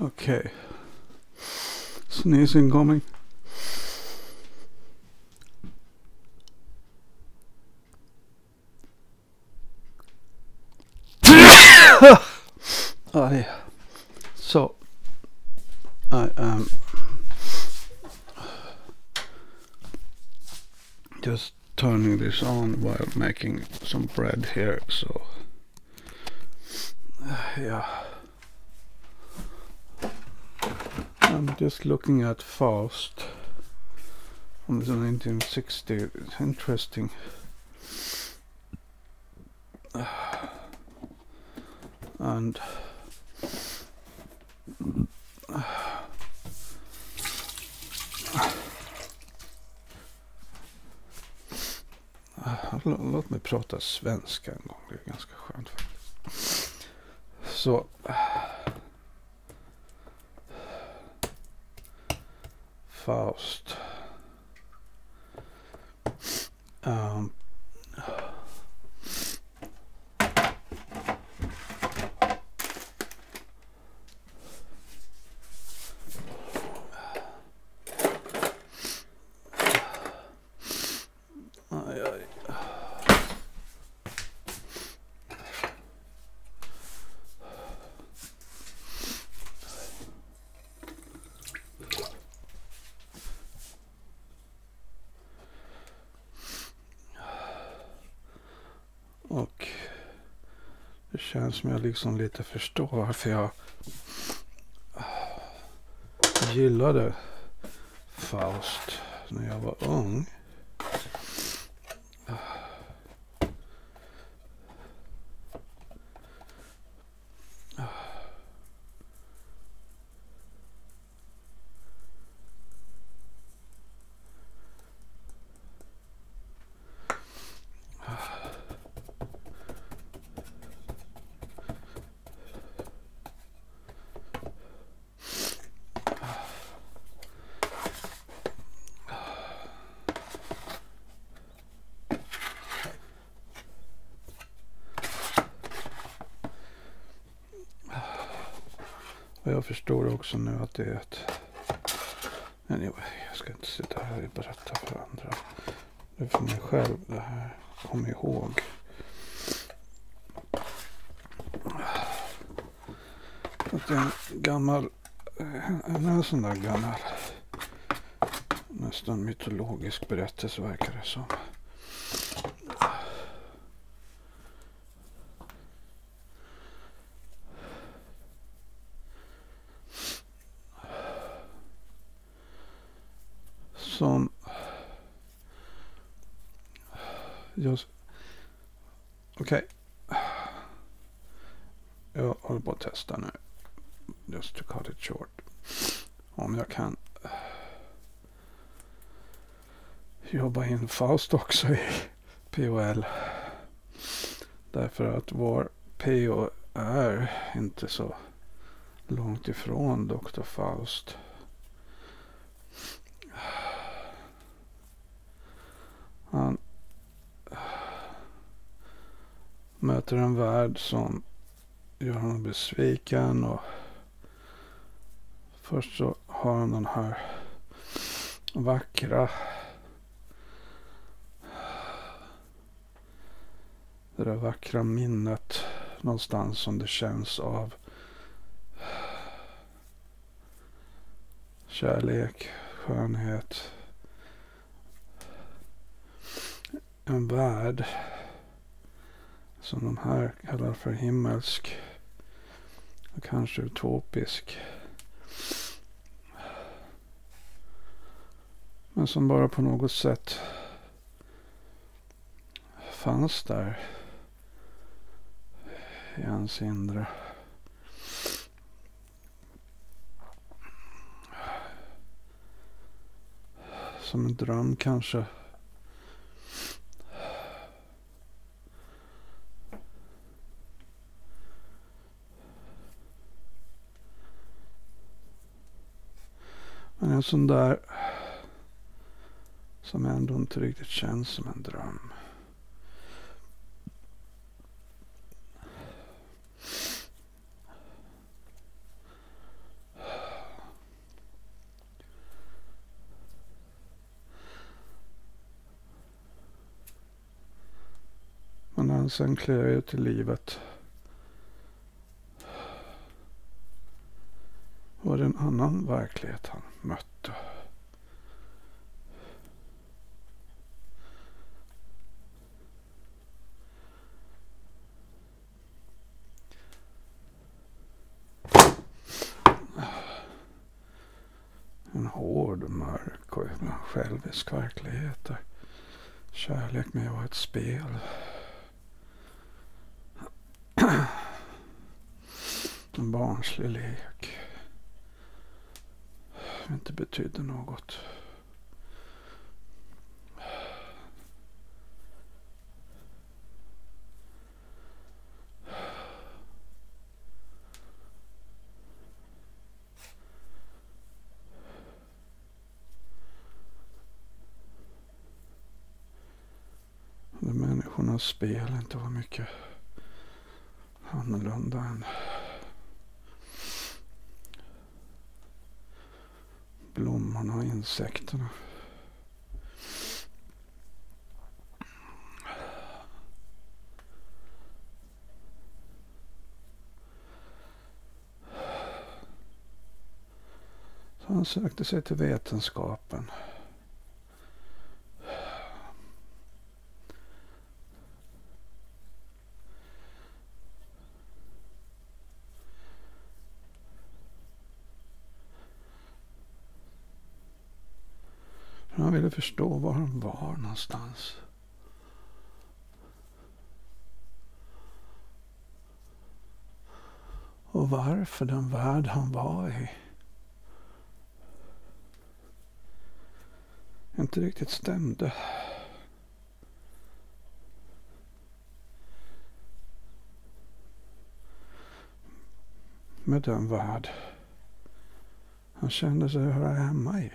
Okay. Sneezing coming. So I am just turning this on while making some bread here. So yeah, I'm just looking at Faust from the 1960. It's interesting. And låt mig prata svenska en gång. Det är ganska skönt faktiskt. Så Faust. Och det känns som jag liksom lite förstår varför jag gillade Faust när jag var ung. Och jag förstår också nu att det är ett... Anyway, jag ska inte sitta här och berätta för andra. Det är för mig själv det här. Kom ihåg. Att det är en gammal... En sån där gammal... Nästan mytologisk berättelse verkar det som. Som just okej. Jag håller på att testa nu. Just to cut it short. Om jag kan jobba in Faust också i POL. Därför att vår PO är inte så långt ifrån Dr. Faust. Han möter en värld som gör honom besviken och först så har han den här vackra det där vackra minnet någonstans som det känns av kärlek, skönhet, en värld som de här kallar för himmelsk och kanske utopisk. Men som bara på något sätt fanns där i hans inre. Som en dröm kanske. Men en sån där som ändå inte riktigt känns som en dröm. Men sen klev jag ut i livet. Var det en annan verklighet han mötte. En hård, mörk och ibland självisk verklighet där kärlek med var ett spel. En barnslig lek. Som inte betydde något. Där människornas spel inte var mycket annorlunda än blommorna och insekterna. Så han sökte sig till vetenskapen. Han ville förstå var han var någonstans. Och varför den värld han var i inte riktigt stämde. Med den värld han kände sig höra hemma i.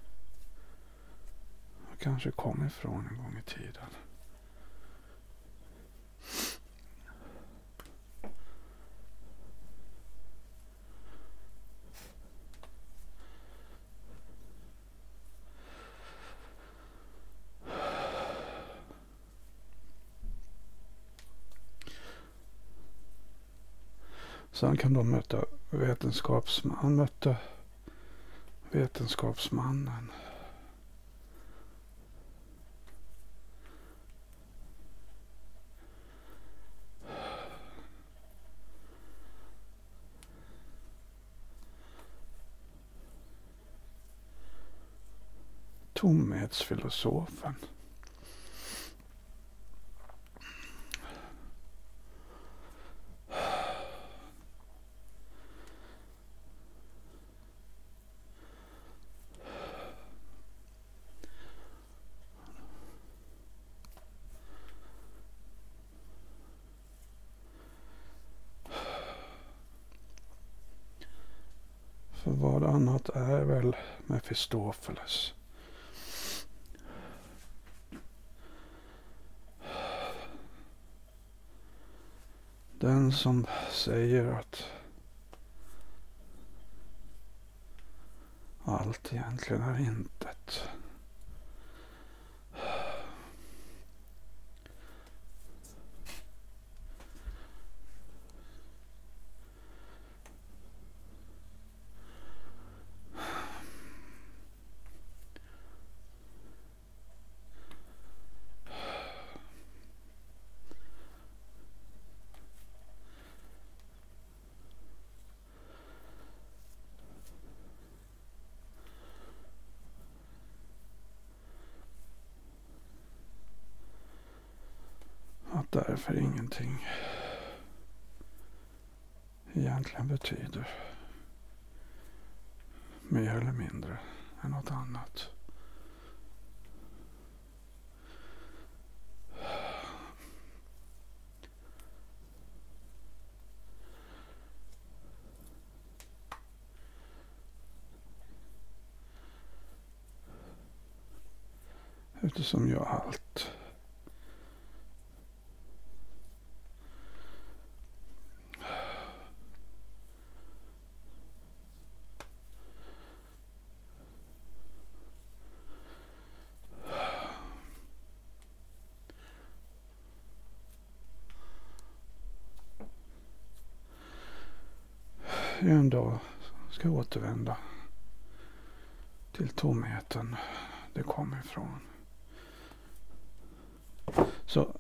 Och kanske kom ifrån en gång i tiden. Sen kan de möta vetenskapsmannen. Tomhetsfilosofen. För vad annat är väl Mefistofeles? Den som säger att allt egentligen är intet. Att därför ingenting egentligen betyder mer eller mindre än något annat. Eftersom jag allt en dag ska återvända till tomheten det kommer ifrån. Så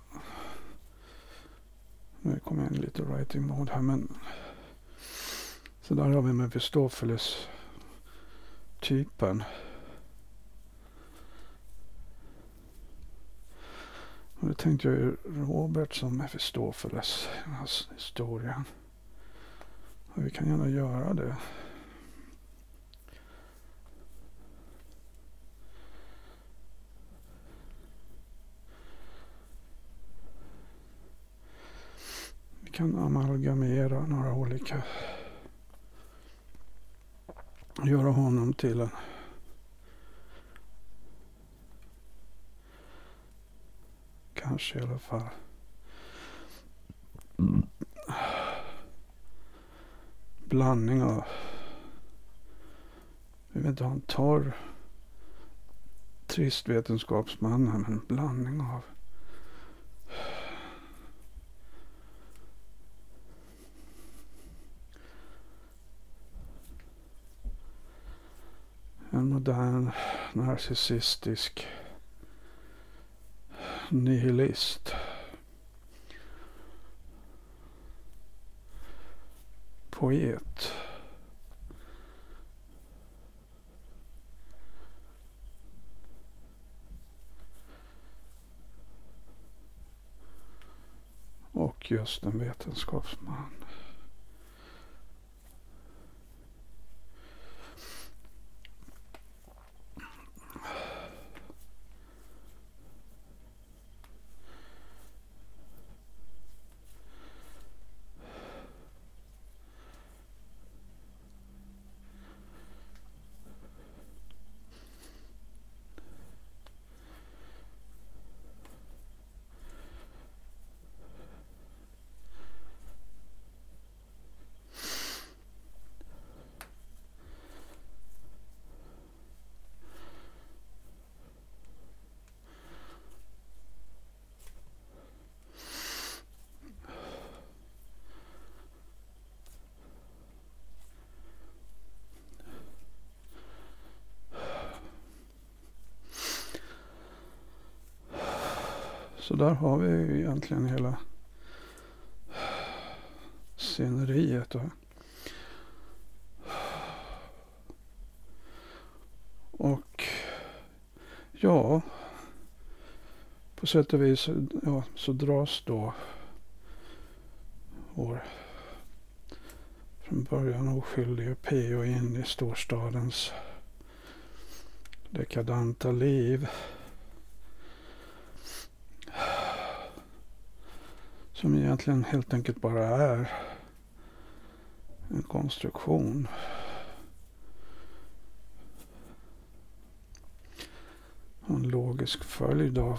nu kommer jag in lite writing mode här, men så där har vi med Mephistopheles typen. Och det tänkte jag ju Robert som Mephistopheles i den här historien. Och vi kan gärna göra det. Vi kan amalgamera några olika. Göra honom till en kanske i alla fall blandning av, vi vill inte ha en torr trist vetenskapsman, men en blandning av en modern narcissistisk nihilist. Poet. Och just en vetenskapsman. Så där har vi ju egentligen hela sceneriet. Och ja, på sätt och vis så dras då vår från början oskyldige P.O. in i storstadens dekadanta liv. Som egentligen helt enkelt bara är en konstruktion. En logisk följd av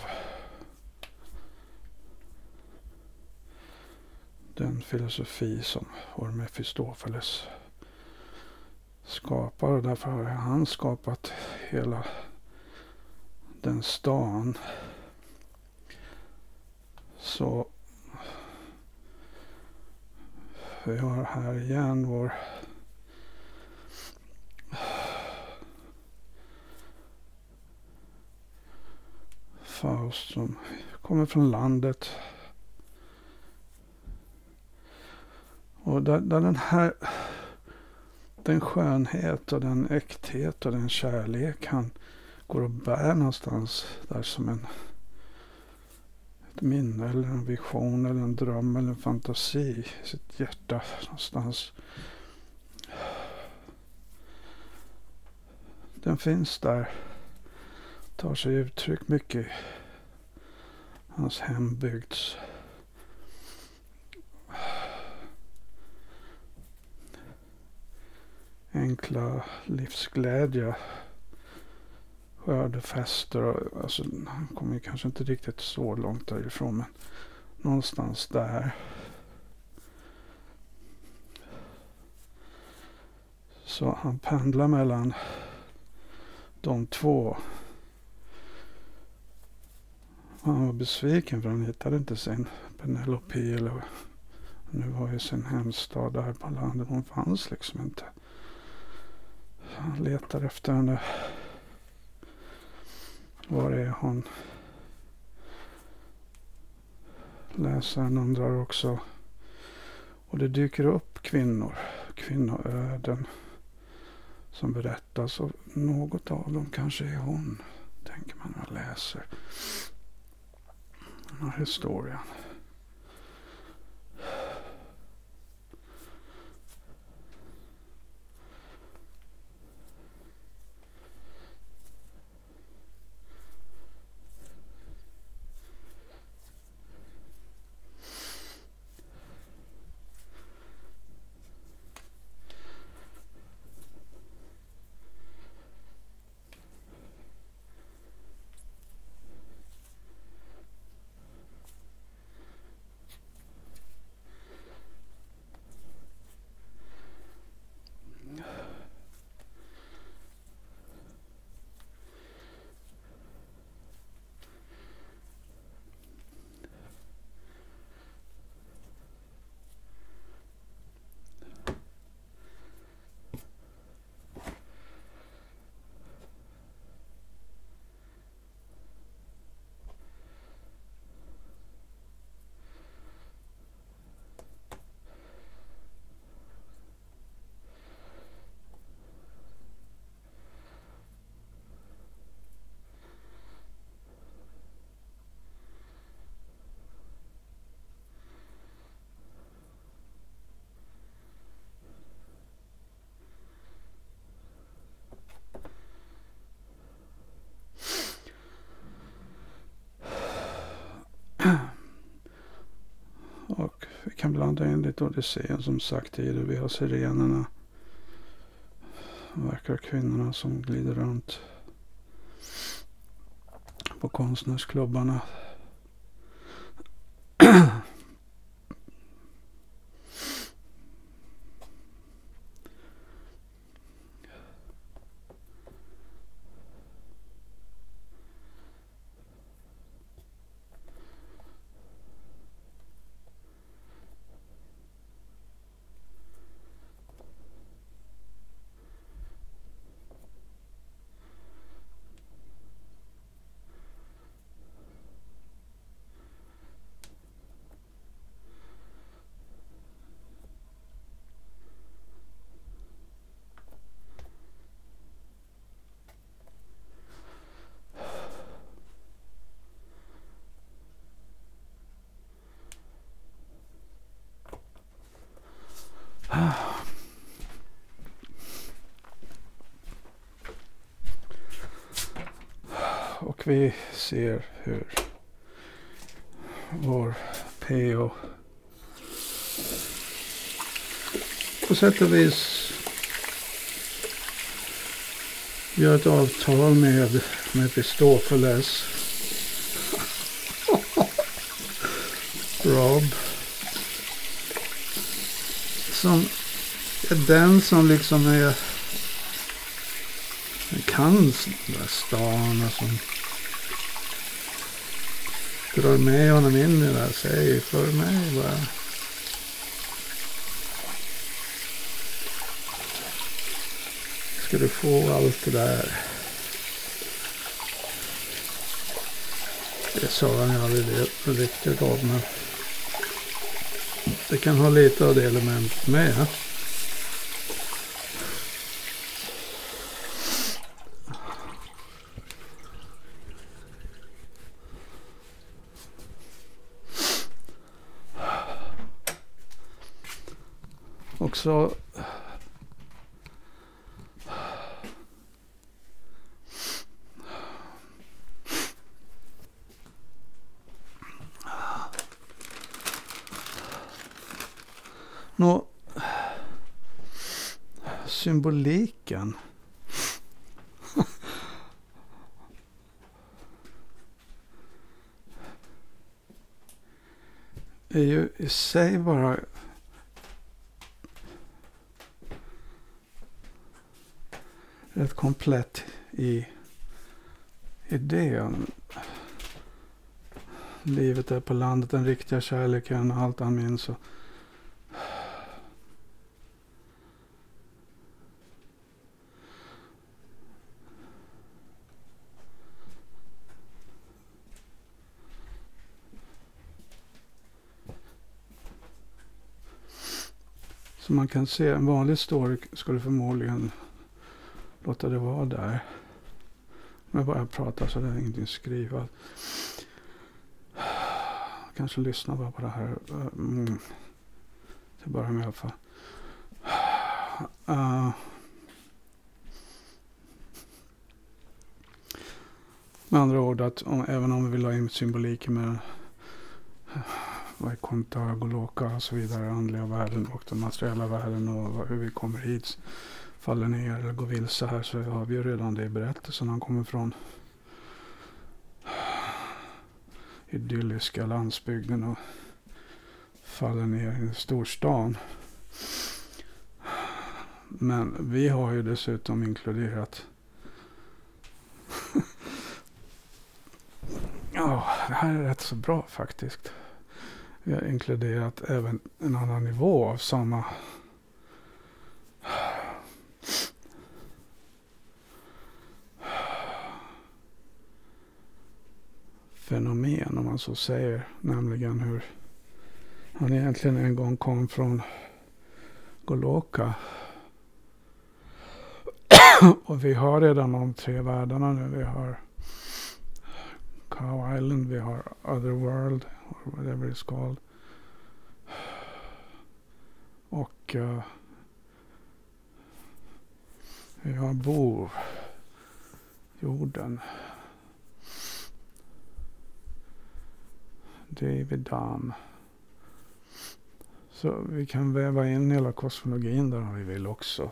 den filosofi som vår Mephistopheles skapar. Och därför har han skapat hela den stan. Så vi har här igen vår Faust som kommer från landet. Och där den skönhet och den äkthet och den kärlek han går och bär någonstans där som ett minne eller en vision eller en dröm eller en fantasi i sitt hjärta någonstans. Den finns där, tar sig uttryck mycket i hans hembygds enkla livsglädje, skördefester och alltså, han kommer kanske inte riktigt så långt därifrån, men någonstans där. Så han pendlar mellan de två. Han var besviken för han hittade inte sin Penelope eller Nu var ju sin hemstad där på landet. Hon fanns liksom inte. Han letar efter henne. Var är hon? Läsaren undrar också. Och det dyker upp kvinnoöden som berättas. Och något av dem kanske är hon. Tänker man när man läser den här historien. Och vi kan blanda in lite Odysseen som sagt tidigare. Vi har sirenerna. Vackra kvinnorna som glider runt på konstnärsklubbarna. Och vi ser hur vår PO på sätt och vis gör ett avtal med Mefistofeles. Rob. Som är den som liksom kan den där stan och som drar med honom in i det här. Säg för mig bara. Ska du få allt det där? Det sa han ju aldrig riktigt av, men det kan ha lite av det element med. Också symboliken är ju i sig bara rätt komplett i idén. Livet är på landet, den riktiga kärleken, allt han minns och Så man kan se, en vanlig story skulle förmodligen låta det vara där. Om jag bara pratar så det är ingenting att skriva. Kanske lyssna bara på det här. Till början med i alla fall. Med andra ord att även om vi vill ha in symboliken med Vaikuntha, Goloka och så vidare, andliga världen och den materiella världen och hur vi kommer hit, faller ner eller går vilse här, så har vi ju redan det i berättelsen. Han kommer från idylliska landsbygden och faller ner i storstan. Men vi har ju dessutom inkluderat det här är rätt så bra faktiskt. Vi har inkluderat även en annan nivå av samma fenomen, om man så säger, nämligen hur han egentligen en gång kom från Goloka. Och vi har redan de 3 världarna nu. Vi har Cow Island, vi har Otherworld, or whatever it's called. Och vi har Bor, jorden. David Dam. Så vi kan väva in hela kosmologin där om vi vill också.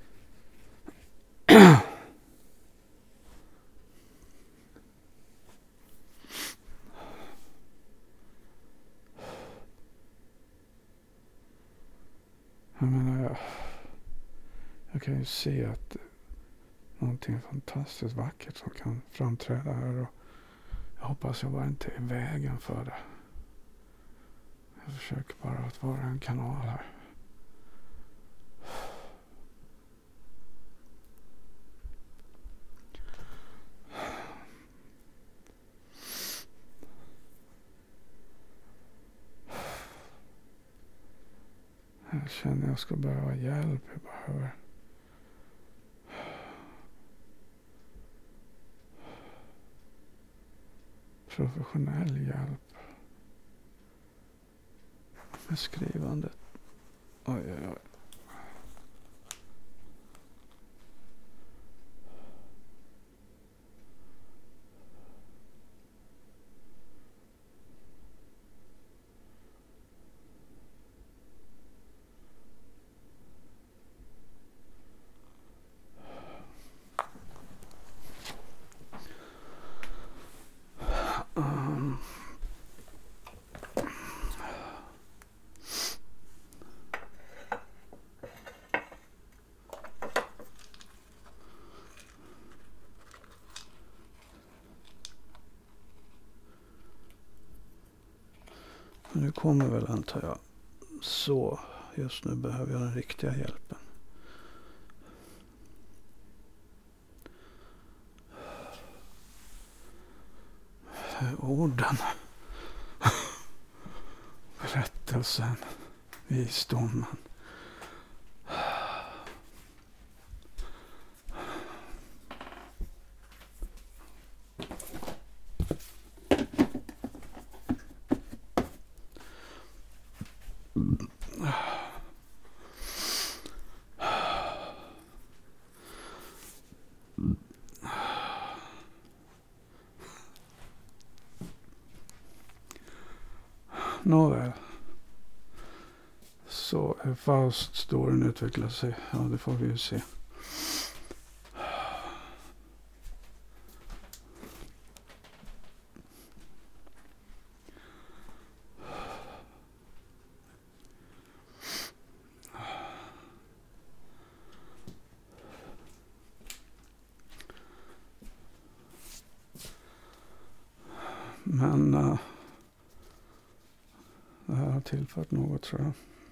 Jag menar, jag kan ju se att någonting fantastiskt vackert som kan framträda här, och jag hoppas jag bara inte är i vägen för det. Jag försöker bara att vara en kanal här. Jag känner jag ska behöva hjälp. Jag behöver professionell hjälp med skrivandet. Oj, oj, oj. Nu kommer väl, antar jag. Så, just nu behöver jag den riktiga hjälpen. Orden. Berättelsen. Visdomen. Nåväl. Så hur fast storyn utvecklar sig, ja, det får vi ju se. Men det här har tillfört något, tror jag.